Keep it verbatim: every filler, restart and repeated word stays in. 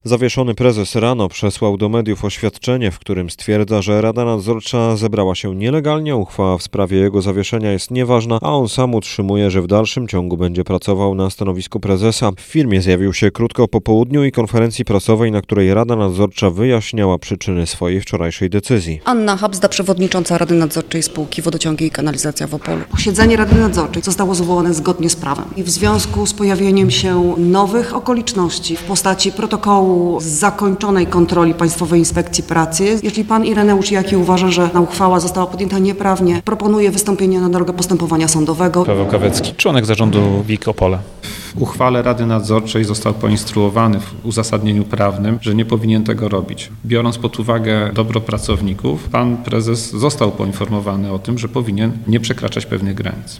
Zawieszony prezes rano przesłał do mediów oświadczenie, w którym stwierdza, że Rada Nadzorcza zebrała się nielegalnie, uchwała w sprawie jego zawieszenia jest nieważna, a on sam utrzymuje, że w dalszym ciągu będzie pracował na stanowisku prezesa. W firmie zjawił się krótko po południu i konferencji prasowej, na której Rada Nadzorcza wyjaśniała przyczyny swojej wczorajszej decyzji. Anna Habsda, przewodnicząca Rady Nadzorczej spółki Wodociągi i Kanalizacja w Opolu. Posiedzenie Rady Nadzorczej zostało zwołane zgodnie z prawem i w związku z pojawieniem się nowych okoliczności w postaci protokołu z zakończonej kontroli Państwowej Inspekcji Pracy, jeśli pan Ireneusz Jaki uważa, że ta uchwała została podjęta nieprawnie, proponuje wystąpienie na drogę postępowania sądowego. Paweł Kawecki, członek zarządu W I K Opole. W uchwale Rady Nadzorczej został poinstruowany w uzasadnieniu prawnym, że nie powinien tego robić. Biorąc pod uwagę dobro pracowników, pan prezes został poinformowany o tym, że powinien nie przekraczać pewnych granic.